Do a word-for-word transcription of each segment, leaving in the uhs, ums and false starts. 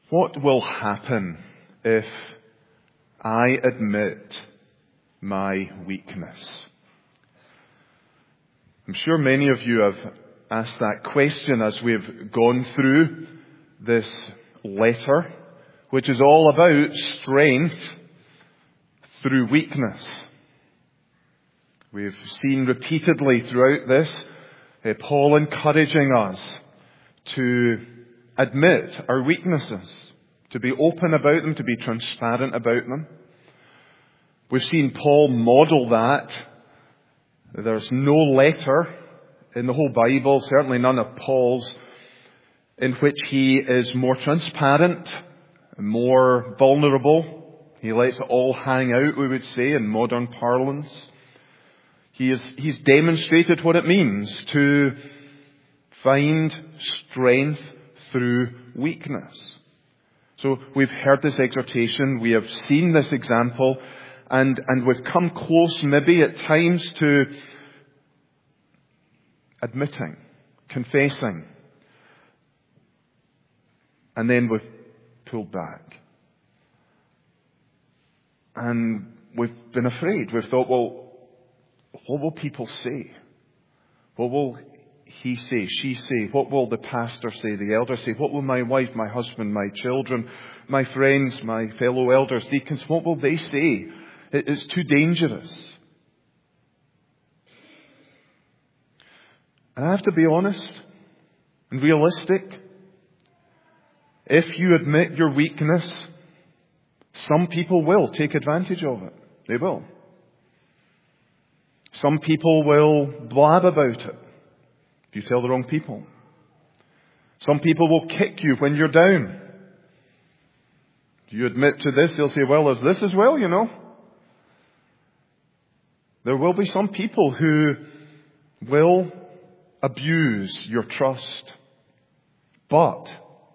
What will happen if I admit my weakness? I'm sure many of you have asked that question as we've gone through this letter, which is all about strength through weakness. We've seen repeatedly throughout this uh, Paul encouraging us to admit our weaknesses, to be open about them, to be transparent about them. We've seen Paul model that. There's no letter in the whole Bible, certainly none of Paul's, in which he is more transparent, more vulnerable. He lets it all hang out, we would say, in modern parlance. He is, he's demonstrated what it means to find strength through weakness. So we've heard this exhortation, we have seen this example, and, and we've come close maybe at times to admitting, confessing, and then we've pulled back. And we've been afraid. We've thought, well, what will people say? What will he say, she say? What will the pastor say, the elder say? What will my wife, my husband, my children, my friends, my fellow elders, deacons, what will they say? It's too dangerous. And I have to be honest and realistic. If you admit your weakness, some people will take advantage of it. They will. Some people will blab about it if you tell the wrong people. Some people will kick you when you're down. Do you admit to this? They'll say, well, there's this as well, you know. There will be some people who will abuse your trust. But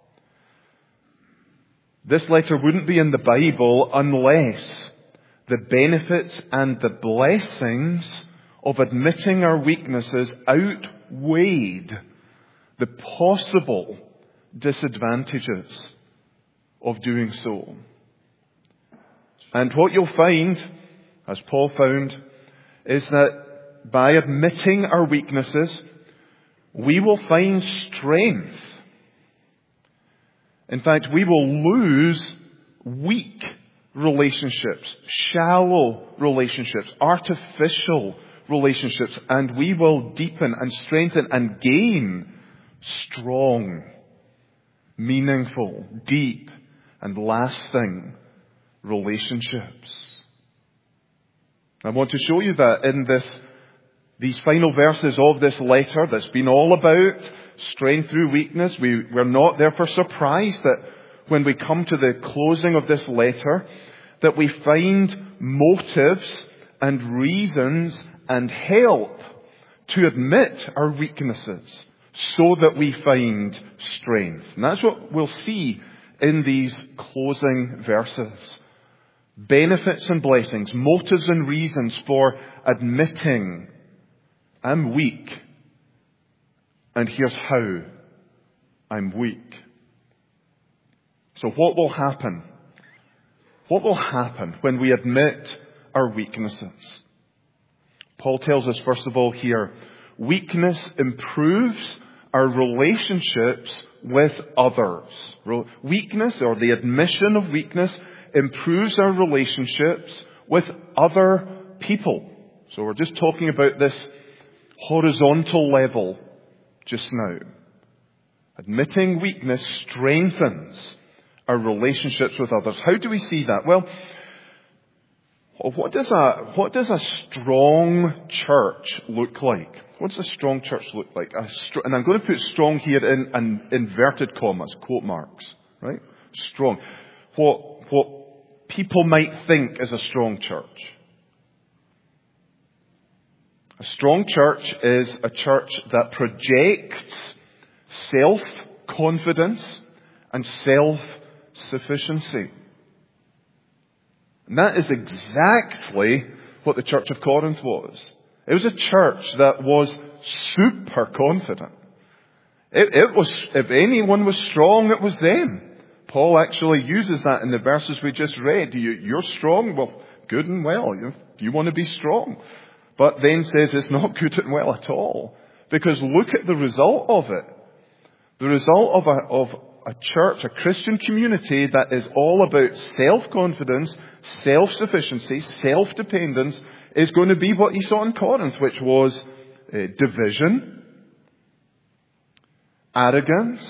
this letter wouldn't be in the Bible unless the benefits and the blessings of admitting our weaknesses outweighed the possible disadvantages of doing so. And what you'll find, as Paul found, is that by admitting our weaknesses, we will find strength. In fact, we will lose weak relationships, shallow relationships, artificial relationships, and we will deepen and strengthen and gain strong, meaningful, deep, and lasting relationships. I want to show you that in this, these final verses of this letter that's been all about strength through weakness. We, we're not therefore surprised that when we come to the closing of this letter, that we find motives and reasons and help to admit our weaknesses so that we find strength. And that's what we'll see in these closing verses. Benefits and blessings, motives and reasons for admitting I'm weak. And here's how I'm weak. So what will happen? What will happen when we admit our weaknesses? Paul tells us, first of all here, weakness improves our relationships with others. Weakness, or the admission of weakness, improves our relationships with other people. So we're just talking about this horizontal level just now. Admitting weakness strengthens our relationships with others. How do we see that? Well, what does a what does a strong church look like? What does a strong church look like? A str- and I'm going to put strong here in, in inverted commas, quote marks, right? Strong. What what people might think is a strong church. A strong church is a church that projects self-confidence and self-sufficiency. And that is exactly what the Church of Corinth was. It was a church that was super confident. It, it was, if anyone was strong, it was them. Paul actually uses that in the verses we just read. You, you're strong? Well, good and well. You, you want to be strong. But then says it's not good and well at all. Because look at the result of it. The result of a, of a church, a Christian community that is all about self-confidence, self-sufficiency, self-dependence is going to be what he saw in Corinth, which was uh, division, arrogance,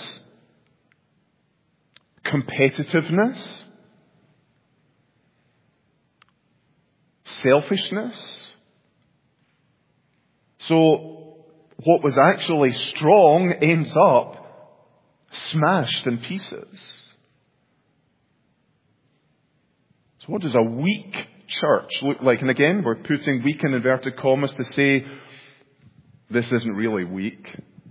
competitiveness, selfishness. So what was actually strong ends up smashed in pieces. So what does a weak church look like? And again, we're putting weak in inverted commas to say this isn't really weak.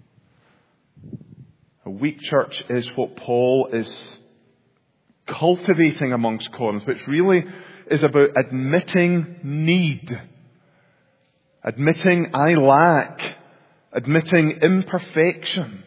A weak church is what Paul is cultivating amongst Corinth, which really is about admitting need, admitting I lack, admitting imperfection.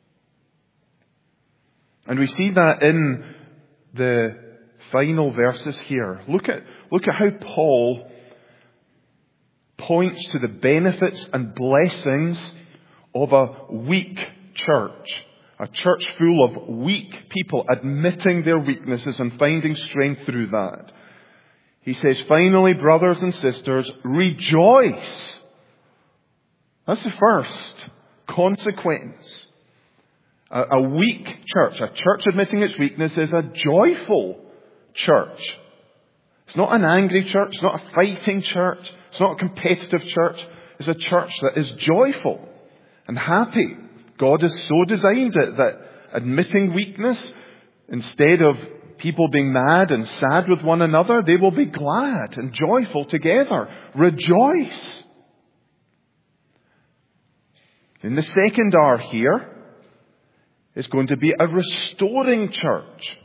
And we see that in the final verses here. Look at, look at how Paul points to the benefits and blessings of a weak church. A church full of weak people admitting their weaknesses and finding strength through that. He says, finally, brothers and sisters, rejoice. That's the first consequence. A, a weak church, a church admitting its weakness, is a joyful church. It's not an angry church. It's not a fighting church. It's not a competitive church. It's a church that is joyful and happy. God has so designed it that admitting weakness, instead of people being mad and sad with one another, they will be glad and joyful together. Rejoice. And the second R here is going to be a restoring church.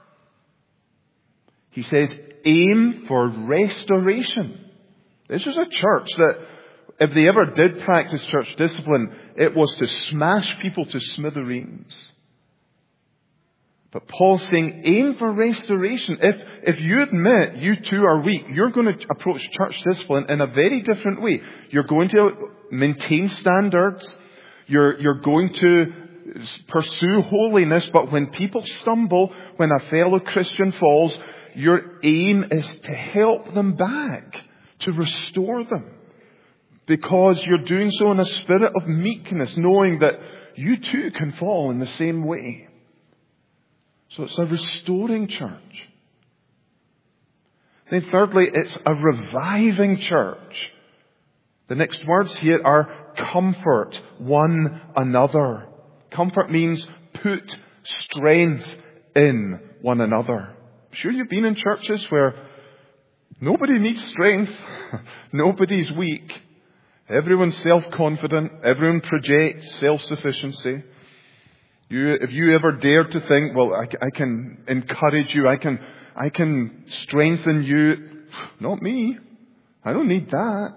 He says, aim for restoration. This was a church that, if they ever did practice church discipline, it was to smash people to smithereens. But Paul's saying, aim for restoration. If, if you admit you too are weak, you're going to approach church discipline in a very different way. You're going to maintain standards. You're, you're going to pursue holiness. But when people stumble, when a fellow Christian falls, your aim is to help them back, to restore them. Because you're doing so in a spirit of meekness, knowing that you too can fall in the same way. So it's a restoring church. Then thirdly, it's a reviving church. The next words here are comfort one another. Comfort means put strength in one another. I'm sure you've been in churches where nobody needs strength. Nobody's weak. Everyone's self-confident. Everyone projects self-sufficiency. You, if you ever dared to think, well, I, I can encourage you, I can, I can strengthen you. Not me. I don't need that.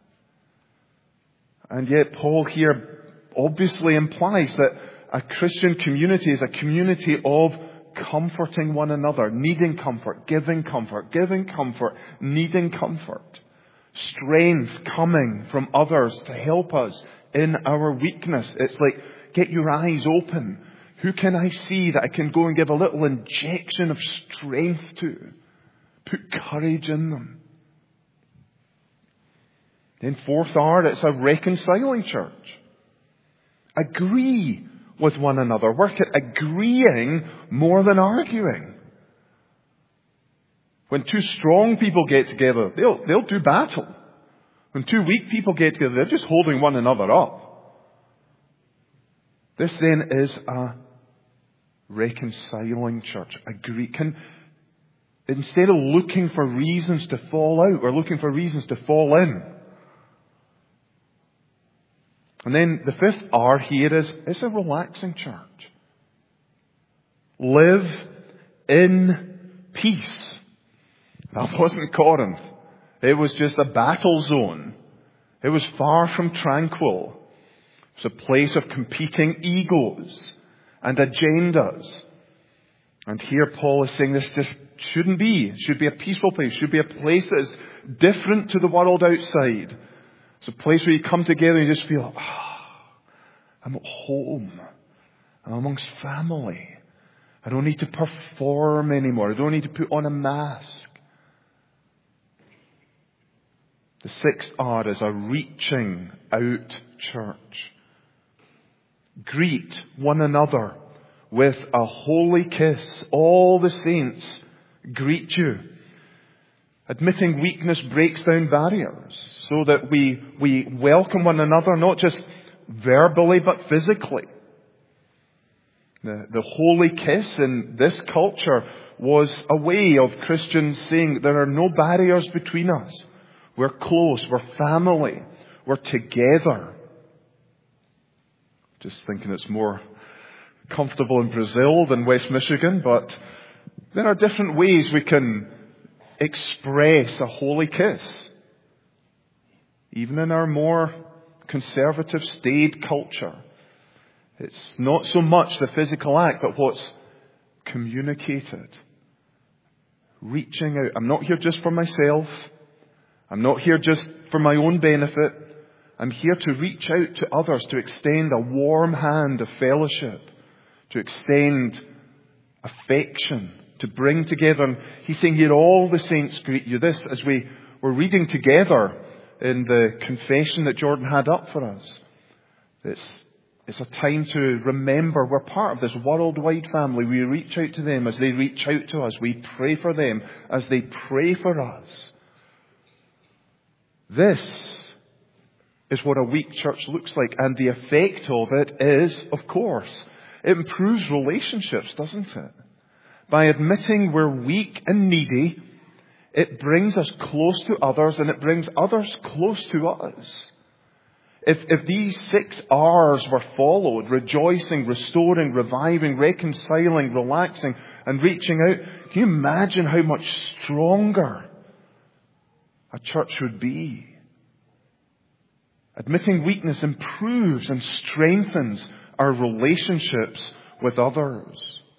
And yet Paul here obviously implies that a Christian community is a community of comforting one another, needing comfort, giving comfort, giving comfort, needing comfort. Strength coming from others to help us in our weakness. It's like, get your eyes open. Who can I see that I can go and give a little injection of strength to? Put courage in them. Then fourth R, it's a reconciling church. Agree with one another. Work at agreeing more than arguing. When two strong people get together, they'll, they'll do battle. When two weak people get together, they're just holding one another up. This then is a reconciling church. Agree. Can, instead of looking for reasons to fall out, we're looking for reasons to fall in. And then the fifth R here is, it's a relaxing church. Live in peace. That wasn't Corinth. It was just a battle zone. It was far from tranquil. It was a place of competing egos and agendas. And here Paul is saying this just shouldn't be. It should be a peaceful place. It should be a place that is different to the world outside. It's a place where you come together and you just feel, ah, I'm at home. I'm amongst family. I don't need to perform anymore. I don't need to put on a mask. The sixth R is a reaching out church. Greet one another with a holy kiss. All the saints greet you. Admitting weakness breaks down barriers so that we, we welcome one another, not just verbally, but physically. The, the holy kiss in this culture was a way of Christians saying there are no barriers between us. We're close, we're family, we're together. Just thinking it's more comfortable in Brazil than West Michigan, but there are different ways we can express a holy kiss. Even in our more conservative, staid culture, it's not so much the physical act, but what's communicated. Reaching out. I'm not here just for myself. I'm not here just for my own benefit. I'm here to reach out to others, to extend a warm hand of fellowship, to extend affection, to bring together. And he's saying here, all the saints greet you. This, as we were reading together in the confession that Jordan had up for us, it's, it's a time to remember we're part of this worldwide family. We reach out to them as they reach out to us. We pray for them as they pray for us. This is what a weak church looks like. And the effect of it is, of course, it improves relationships, doesn't it? By admitting we're weak and needy, it brings us close to others and it brings others close to us. If, if these six R's were followed, rejoicing, restoring, reviving, reconciling, relaxing, and reaching out, can you imagine how much stronger a church would be? Admitting weakness improves and strengthens our relationships with others.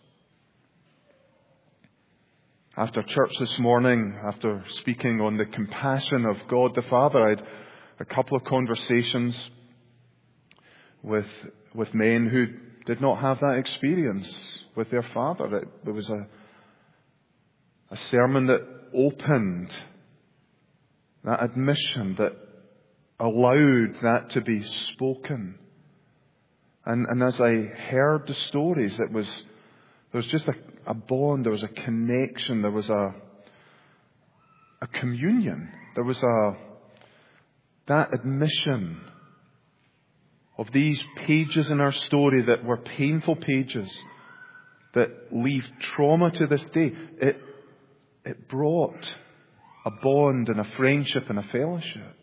After church this morning, after speaking on the compassion of God the Father, I had a couple of conversations with with men who did not have that experience with their Father. It, there was a, a sermon that opened that admission, that allowed that to be spoken. And, and as I heard the stories, it was there was just a, a bond, there was a connection, there was a a communion, there was a that admission of these pages in our story that were painful pages that leave trauma to this day. It it brought a bond and a friendship and a fellowship.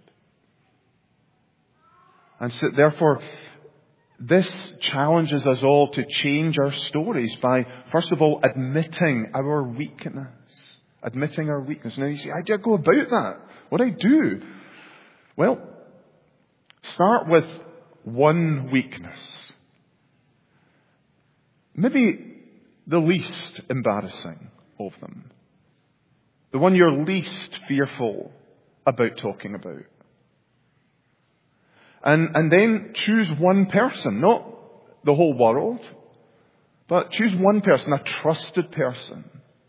And so therefore, this challenges us all to change our stories by, first of all, admitting our weakness. Admitting our weakness. Now you say, how do I go about that? What do I do? Well, start with one weakness. Maybe the least embarrassing of them. The one you're least fearful about talking about. And, and then choose one person, not the whole world, but choose one person, a trusted person.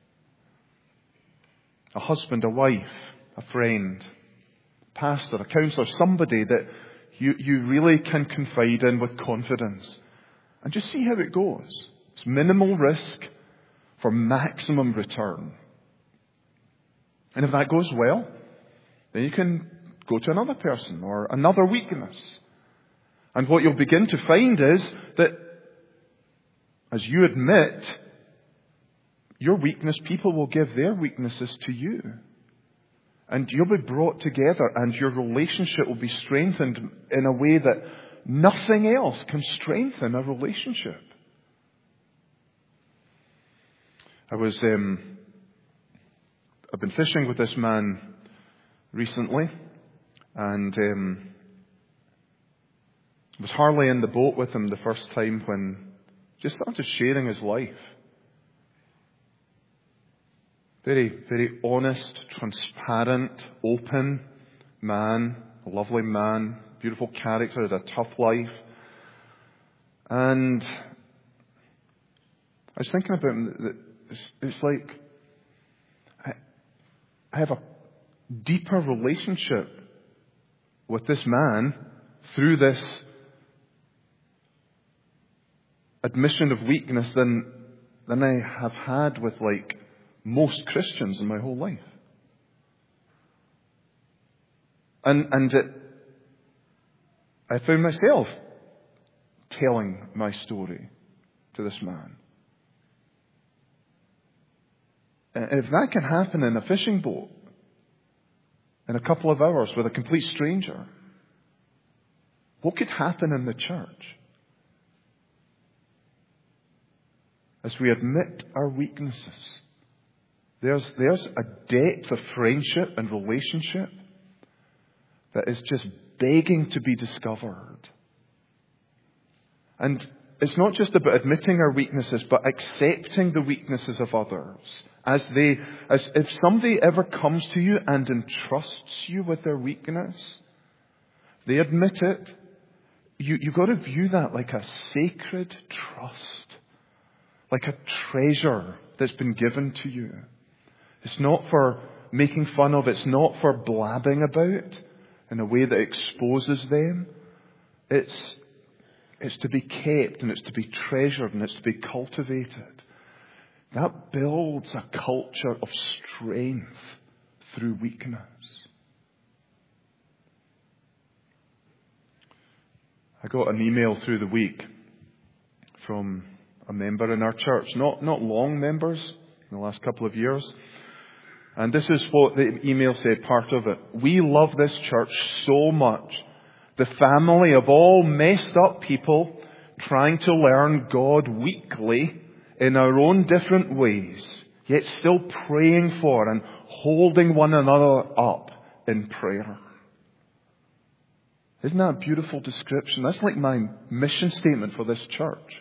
A husband, a wife, a friend, a pastor, a counselor, somebody that you, you really can confide in with confidence. And just see how it goes. It's minimal risk for maximum return. And if that goes well, then you can go to another person or another weakness. And what you'll begin to find is that as you admit your weakness, people will give their weaknesses to you. And you'll be brought together and your relationship will be strengthened in a way that nothing else can strengthen a relationship. I was, um, I've been fishing with this man recently. And um, I was hardly in the boat with him the first time when he just started sharing his life. Very, very honest, transparent, open man, a lovely man, beautiful character, had a tough life. And I was thinking about him, that it's, it's like I, I have a deeper relationship with this man through this admission of weakness than than I have had with like most Christians in my whole life. And and it, I found myself telling my story to this man. And if that can happen in a fishing boat in a couple of hours with a complete stranger, what could happen in the church? As we admit our weaknesses, there's, there's a depth of friendship and relationship that is just begging to be discovered. And it's not just about admitting our weaknesses, but accepting the weaknesses of others. As they, as if somebody ever comes to you and entrusts you with their weakness, they admit it. You, you've got to view that like a sacred trust. Like a treasure that's been given to you. It's not for making fun of. It's not for blabbing about in a way that exposes them. It's, it's to be kept and it's to be treasured and it's to be cultivated. That builds a culture of strength through weakness. I got an email through the week from a member in our church, not not long members, in the last couple of years. And this is what the email said, part of it. We love this church so much. The family of all messed up people trying to learn God weekly in our own different ways, yet still praying for and holding one another up in prayer. Isn't that a beautiful description? That's like my mission statement for this church.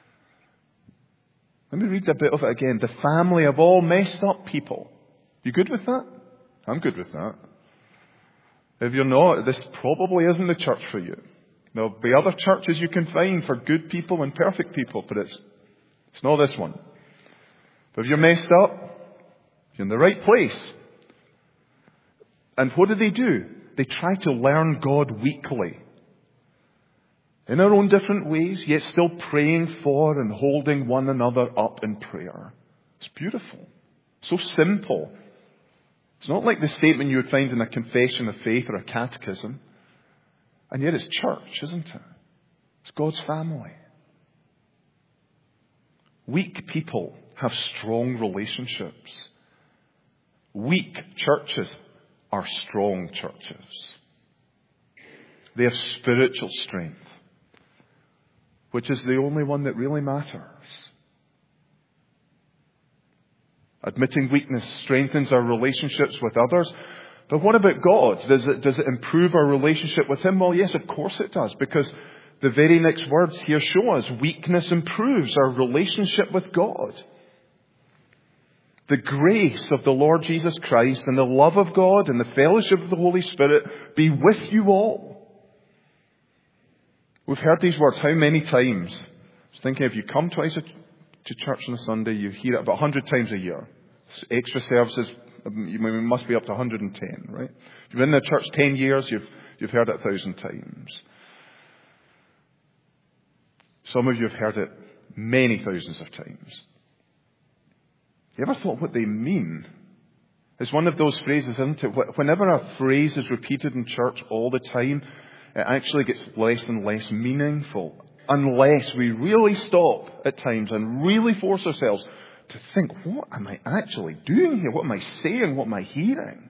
Let me read a bit of it again. The family of all messed up people. You good with that? I'm good with that. If you're not, this probably isn't the church for you. There'll be other churches you can find for good people and perfect people, but it's it's not this one. But if you're messed up, you're in the right place. And what do they do? They try to learn God weekly. In our own different ways, yet still praying for and holding one another up in prayer. It's beautiful. So simple. It's not like the statement you would find in a confession of faith or a catechism. And yet it's church, isn't it? It's God's family. Weak people have strong relationships. Weak churches are strong churches. They have spiritual strength, which is the only one that really matters. Admitting weakness strengthens our relationships with others. But what about God? Does it, does it improve our relationship with Him? Well, yes, of course it does, because the very next words here show us weakness improves our relationship with God. The grace of the Lord Jesus Christ and the love of God and the fellowship of the Holy Spirit be with you all. We've heard these words how many times? I was thinking, if you come twice to church on a Sunday, you hear it about one hundred times a year. Extra services, you must be up to one hundred ten, right? If you've been in the church ten years, you've, you've heard it a thousand times. Some of you have heard it many thousands of times. You ever thought what they mean? It's one of those phrases, isn't it? Whenever a phrase is repeated in church all the time, it actually gets less and less meaningful. Unless we really stop at times and really force ourselves to think, what am I actually doing here? What am I saying? What am I hearing?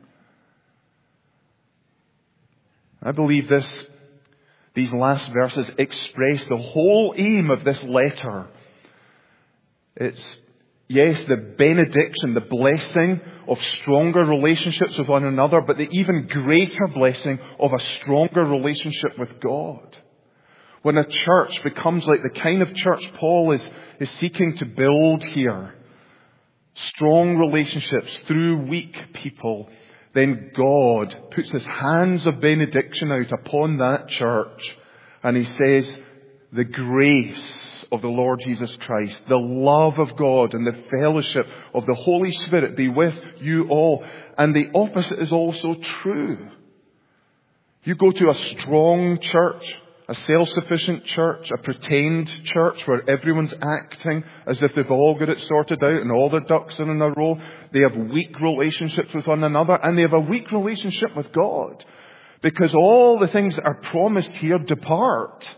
I believe this, these last verses express the whole aim of this letter. It's, yes, the benediction, the blessing of stronger relationships with one another, but the even greater blessing of a stronger relationship with God. When a church becomes like the kind of church Paul is, is seeking to build here, strong relationships through weak people, then God puts His hands of benediction out upon that church, and He says, the grace of the Lord Jesus Christ, the love of God, and the fellowship of the Holy Spirit be with you all. And the opposite is also true. You go to a strong church, a self-sufficient church, a pretend church where everyone's acting as if they've all got it sorted out and all their ducks are in a row. They have weak relationships with one another, and they have a weak relationship with God, because all the things that are promised here depart.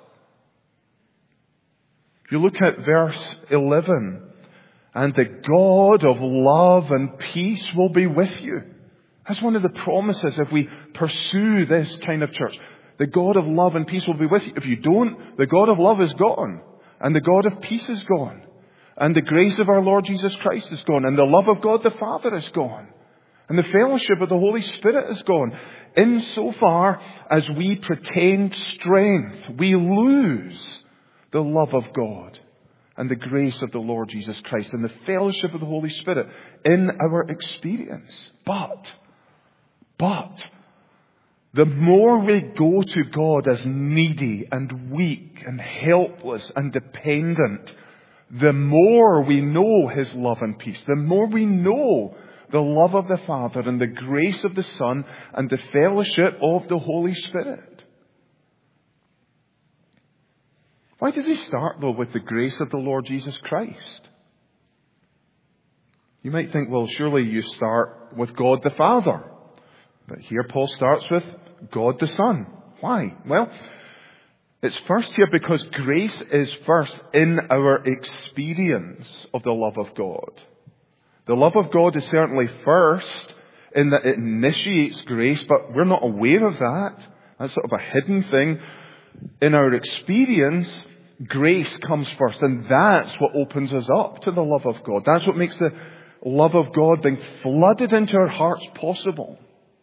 You look at verse eleven, and the God of love and peace will be with you. That's one of the promises if we pursue this kind of church. The God of love and peace will be with you. If you don't, the God of love is gone. And the God of peace is gone. And the grace of our Lord Jesus Christ is gone. And the love of God the Father is gone. And the fellowship of the Holy Spirit is gone. Insofar as we pretend strength, we lose the love of God and the grace of the Lord Jesus Christ and the fellowship of the Holy Spirit in our experience. But, but, the more we go to God as needy and weak and helpless and dependent, the more we know His love and peace, the more we know the love of the Father and the grace of the Son and the fellowship of the Holy Spirit. Why does he start, though, with the grace of the Lord Jesus Christ? You might think, well, surely you start with God the Father. But here Paul starts with God the Son. Why? Well, it's first here because grace is first in our experience of the love of God. The love of God is certainly first in that it initiates grace, but we're not aware of that. That's sort of a hidden thing. In our experience, grace comes first, and that's what opens us up to the love of God. That's what makes the love of God being flooded into our hearts possible.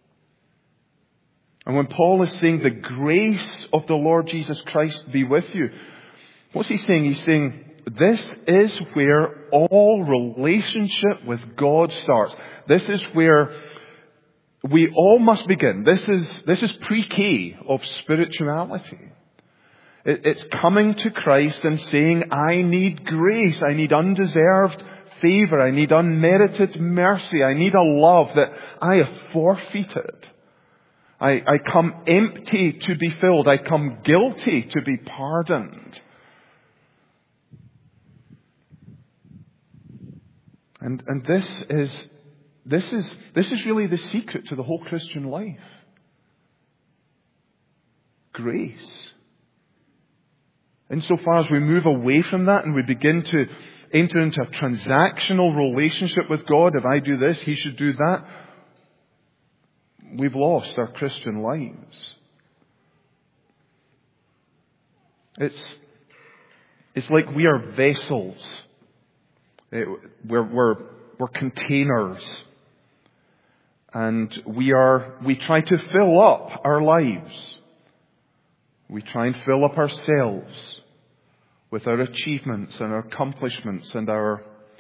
And when Paul is saying the grace of the Lord Jesus Christ be with you, what's he saying? He's saying this is where all relationship with God starts. This is where we all must begin. This is, this is pre-K of spirituality. It, it's coming to Christ and saying, I need grace. I need undeserved favor. I need unmerited mercy. I need a love that I have forfeited. I, I come empty to be filled. I come guilty to be pardoned. And, and this is, this is, this is really the secret to the whole Christian life. Grace. Insofar as we move away from that and we begin to enter into a transactional relationship with God, if I do this, He should do that, we've lost our Christian lives. It's, it's like we are vessels. It, we're, we're, we're containers. And we are, we try to fill up our lives. We try and fill up ourselves with our achievements and our accomplishments and our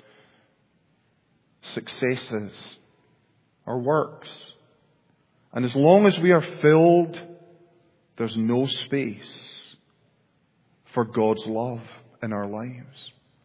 successes, our works. And as long as we are filled, there's no space for God's love in our lives.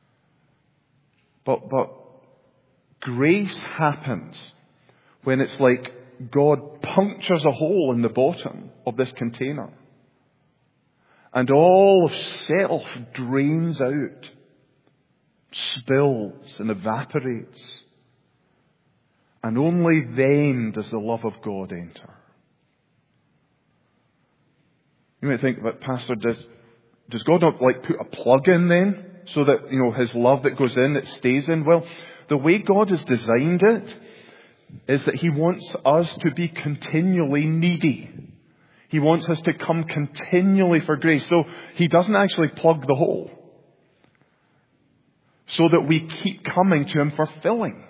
But, but grace happens when it's like God punctures a hole in the bottom of this container. And all of self drains out, spills and evaporates. And only then does the love of God enter. You might think, but Pastor, does, does God not like put a plug in then? So that, you know, His love that goes in, it stays in? Well, the way God has designed it is that He wants us to be continually needy. He wants us to come continually for grace. So He doesn't actually plug the hole. So that we keep coming to Him for filling.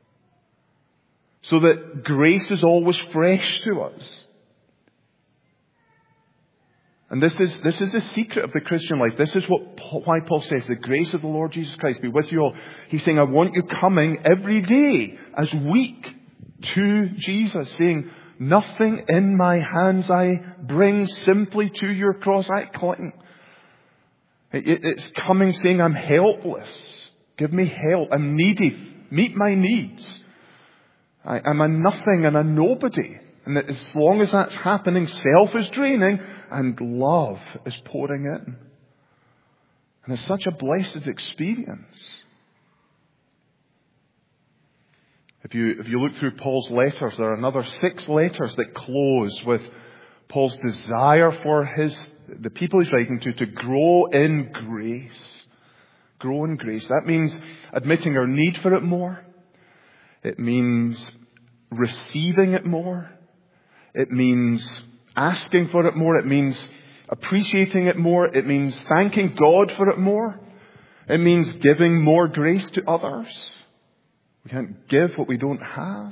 So that grace is always fresh to us. And this is, this is the secret of the Christian life. This is what Paul, why Paul says, the grace of the Lord Jesus Christ be with you all. He's saying, I want you coming every day as weak to Jesus, saying, nothing in my hands I bring, simply to your cross I cling. It, it, it's coming saying, I'm helpless. Give me help. I'm needy. Meet my needs. I, I'm a nothing and a nobody. And that as long as that's happening, self is draining and love is pouring in. And it's such a blessed experience. If you, if you look through Paul's letters, there are another six letters that close with Paul's desire for his, the people he's writing to, to grow in grace. Grow in grace. That means admitting our need for it more. It means receiving it more. It means asking for it more. It means appreciating it more. It means thanking God for it more. It means giving more grace to others. We can't give what we don't have.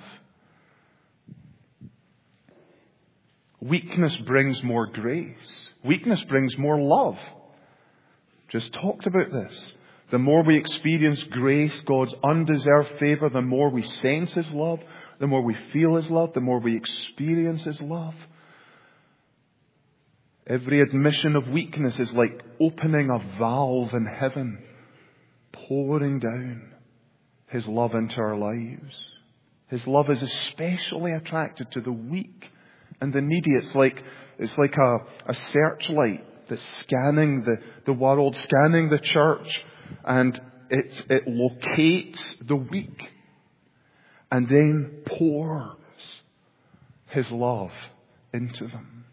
Weakness brings more grace. Weakness brings more love. Just talked about this. The more we experience grace, God's undeserved favor, the more we sense His love, the more we feel His love, the more we experience His love. Every admission of weakness is like opening a valve in heaven, pouring down His love into our lives. His love is especially attracted to the weak and the needy. It's like, it's like a, a searchlight that's scanning the, the world, scanning the church, and it, it locates the weak and then pours His love into them.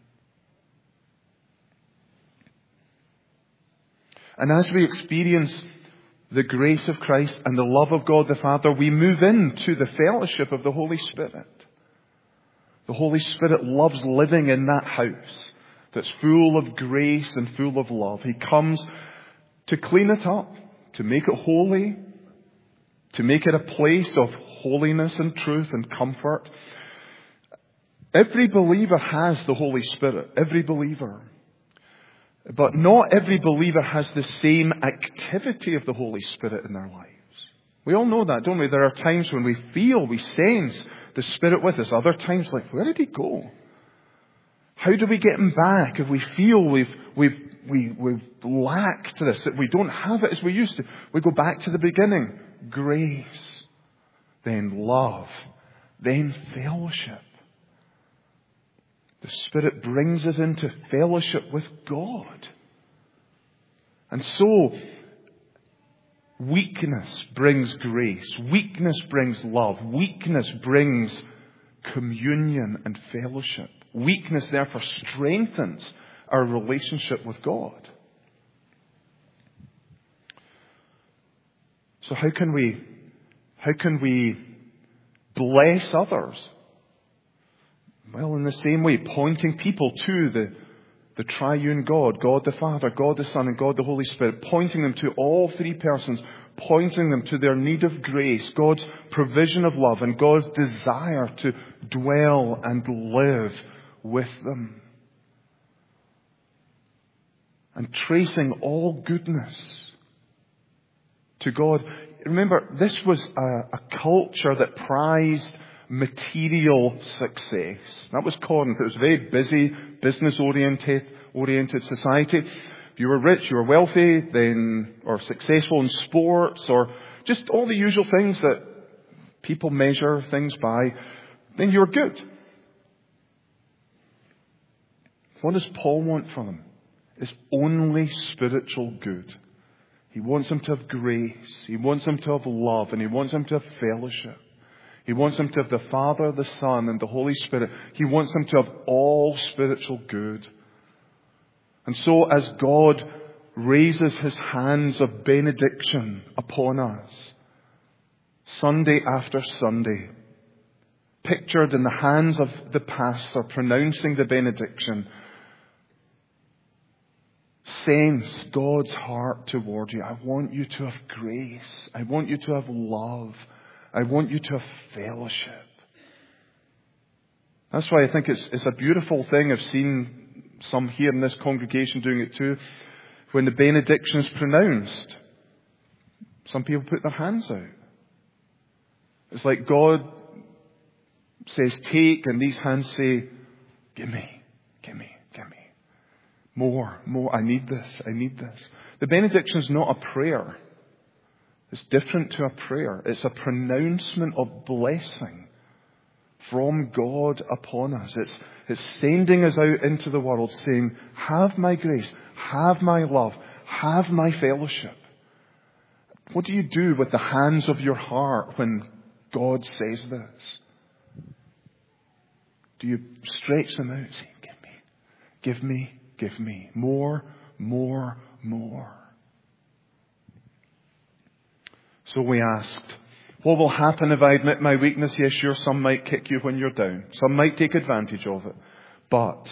And as we experience the grace of Christ and the love of God the Father, we move into the fellowship of the Holy Spirit. The Holy Spirit loves living in that house that's full of grace and full of love. He comes to clean it up, to make it holy, to make it a place of holiness and truth and comfort. Every believer has the Holy Spirit. Every believer. But not every believer has the same activity of the Holy Spirit in their lives. We all know that, don't we? There are times when we feel, we sense the Spirit with us. Other times like, where did He go? How do we get Him back if we feel we've, we've, we, we've lacked this, that we don't have it as we used to? We go back to the beginning. Grace. Then love. Then fellowship. The Spirit brings us into fellowship with God. And so, weakness brings grace. Weakness brings love. Weakness brings communion and fellowship. Weakness, therefore, strengthens our relationship with God. So how can we, how can we bless others? Well, in the same way, pointing people to the, the triune God, God the Father, God the Son, and God the Holy Spirit, pointing them to all three persons, pointing them to their need of grace, God's provision of love, and God's desire to dwell and live with them. And tracing all goodness to God. Remember, this was a, a culture that prized material success. That was Corinth. It was a very busy, business-oriented oriented society. If you were rich, you were wealthy, then, or successful in sports, or just all the usual things that people measure things by, then you're good. What does Paul want from them? It's only spiritual good. He wants them to have grace. He wants them to have love. And he wants them to have fellowship. He wants them to have the Father, the Son, and the Holy Spirit. He wants them to have all spiritual good. And so as God raises His hands of benediction upon us, Sunday after Sunday, pictured in the hands of the pastor pronouncing the benediction, sense God's heart toward you. I want you to have grace. I want you to have love. I want you to have fellowship. That's why I think it's, it's a beautiful thing of seeing some here in this congregation doing it too. When the benediction is pronounced, some people put their hands out. It's like God says, take, and these hands say, give me, give me, give me. More, more. I need this, I need this. The benediction is not a prayer. It's different to a prayer. It's a pronouncement of blessing from God upon us. It's, it's sending us out into the world saying, have my grace, have my love, have my fellowship. What do you do with the hands of your heart when God says this? Do you stretch them out saying, give me, give me, give me, more, more, more? So we asked, what will happen if I admit my weakness? Yes, sure, some might kick you when you're down. Some might take advantage of it. But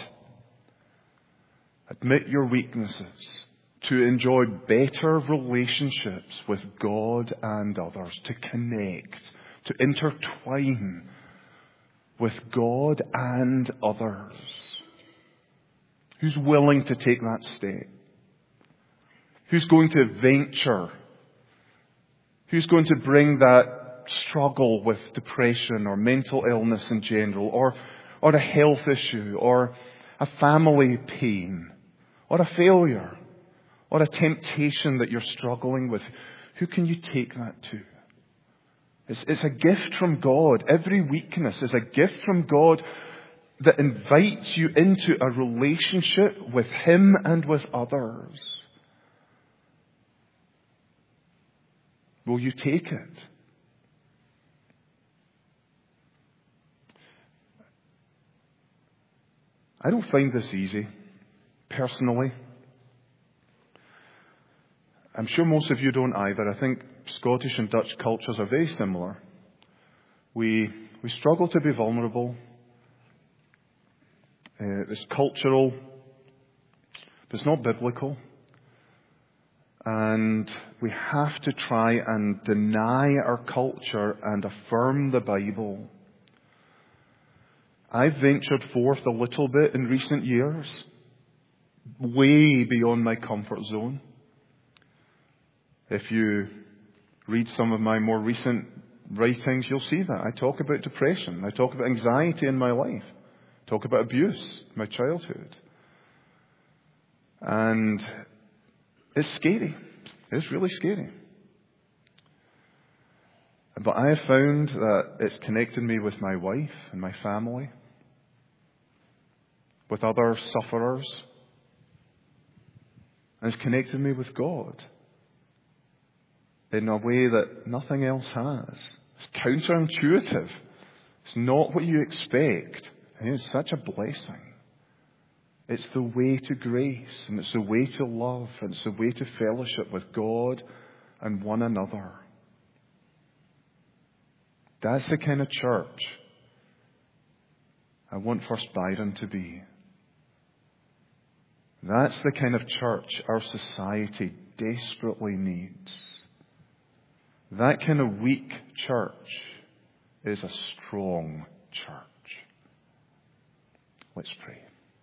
admit your weaknesses to enjoy better relationships with God and others, to connect, to intertwine with God and others. Who's willing to take that step? Who's going to venture? Who's going to bring that struggle with depression or mental illness in general, or, or a health issue, or a family pain, or a failure, or a temptation that you're struggling with? Who can you take that to? It's, it's a gift from God. Every weakness is a gift from God that invites you into a relationship with Him and with others. Will you take it? I don't find this easy, personally. I'm sure most of you don't either. I think Scottish and Dutch cultures are very similar. We we struggle to be vulnerable. Uh, it's cultural, but it's not biblical. And we have to try and deny our culture and affirm the Bible. I've ventured forth a little bit in recent years, way beyond my comfort zone. If you read some of my more recent writings, you'll see that. I talk about depression. I talk about anxiety in my life. I talk about abuse, my childhood. And it's scary. It's really scary. But I have found that it's connected me with my wife and my family, with other sufferers, and it's connected me with God in a way that nothing else has. It's counterintuitive. It's not what you expect. And it's such a blessing. It's the way to grace, and it's the way to love, and it's the way to fellowship with God and one another. That's the kind of church I want First Byron to be. That's the kind of church our society desperately needs. That kind of weak church is a strong church. Let's pray.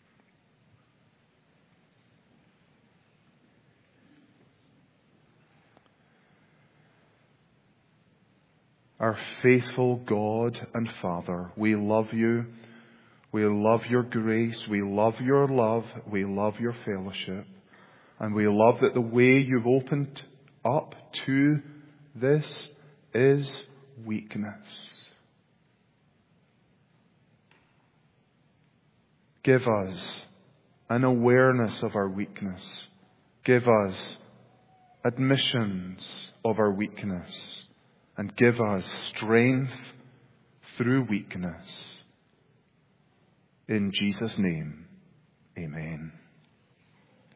Our faithful God and Father, we love you. We love your grace. We love your love. We love your fellowship. And we love that the way you've opened up to this is weakness. Give us an awareness of our weakness. Give us admissions of our weakness. And give us strength through weakness. In Jesus' name, amen.